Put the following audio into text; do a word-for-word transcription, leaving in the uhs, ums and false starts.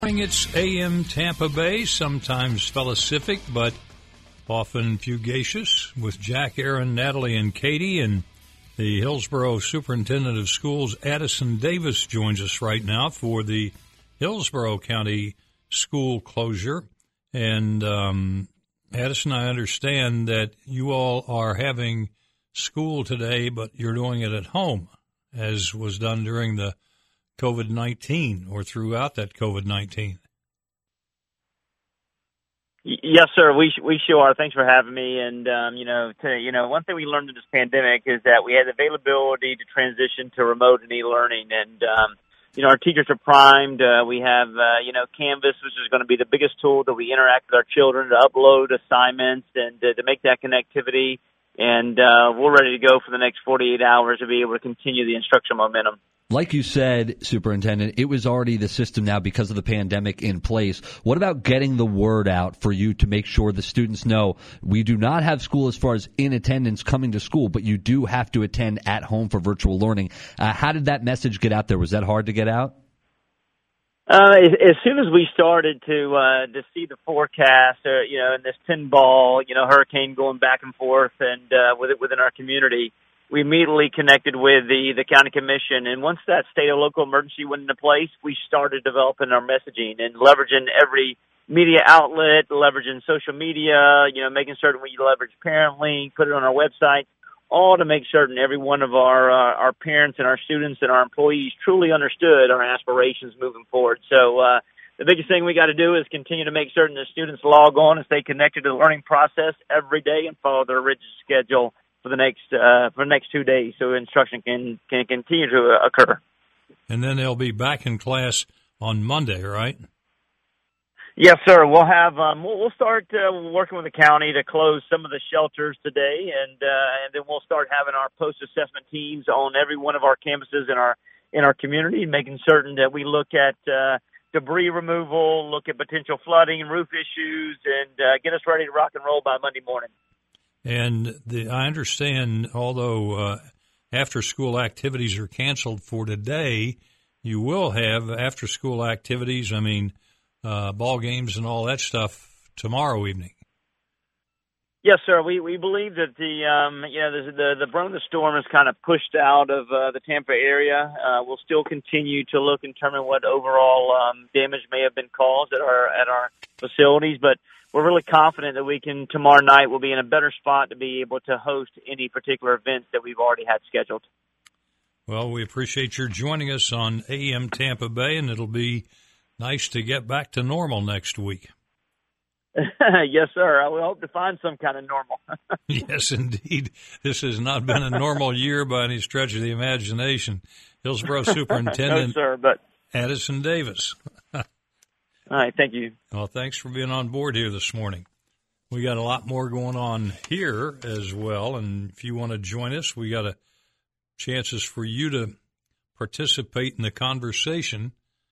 It's A M Tampa Bay, sometimes felicific, but often fugacious, with Jack, Aaron, Natalie, and Katie. And the Hillsborough Superintendent of Schools, Addison Davis, joins us right now for the Hillsborough County school closure. And um, Addison, I understand that you all are having school today, but you're doing it at home, as was done during the COVID nineteen or throughout that COVID nineteen. Yes, sir. We we sure are. Thanks for having me. And um, you know, to, you know, one thing we learned in this pandemic is that we had the availability to transition to remote and e-learning. And um, you know, our teachers are primed. Uh, we have uh, you know, Canvas, which is going to be the biggest tool that we interact with our children to upload assignments and uh, to make that connectivity. And uh, we're ready to go for the next forty-eight hours to be able to continue the instruction momentum. Like you said, Superintendent, it was already the system now because of the pandemic in place. What about getting the word out for you to make sure the students know we do not have school as far as in attendance coming to school, but you do have to attend at home for virtual learning? Uh, how did that message get out there? Was that hard to get out? Uh, as, as soon as we started to uh, to see the forecast, uh, you know, and this pinball, you know, hurricane going back and forth, and uh, with it within our community, we immediately connected with the, the county commission. And once that state or local emergency went into place, we started developing our messaging and leveraging every media outlet, leveraging social media, you know, making certain we leverage ParentLink, put it on our website, all to make certain every one of our, uh, our parents and our students and our employees truly understood our aspirations moving forward. So, uh, the biggest thing we got to do is continue to make certain the students log on and stay connected to the learning process every day and follow their rigid schedule for the next uh, for the next two days, so instruction can can continue to occur. And then they'll be back in class on Monday, right? Yes, sir. We'll have um, we'll, we'll start uh, working with the county to close some of the shelters today, and uh, and then we'll start having our post assessment teams on every one of our campuses in our in our community, making certain that we look at uh, debris removal, look at potential flooding, roof issues, and uh, get us ready to rock and roll by Monday morning. And the, I understand, although uh, after-school activities are canceled for today, you will have after-school activities, I mean, uh, ball games and all that stuff tomorrow evening. Yes, sir. We we believe that the um, you know the the, the brunt of the storm is kind of pushed out of uh, the Tampa area. Uh, we'll still continue to look and determine what overall um, damage may have been caused at our at our facilities, but we're really confident that we can, tomorrow night, we'll be in a better spot to be able to host any particular events that we've already had scheduled. Well, we appreciate your joining us on A M Tampa Bay, and it'll be nice to get back to normal next week. Yes, sir. I will hope to find some kind of normal. Yes, indeed. This has not been a normal year by any stretch of the imagination. Hillsborough Superintendent no, sir, but Addison Davis. All right, thank you. Well, thanks for being on board here this morning. We got a lot more going on here as well, and if you want to join us, we got a chances for you to participate in the conversation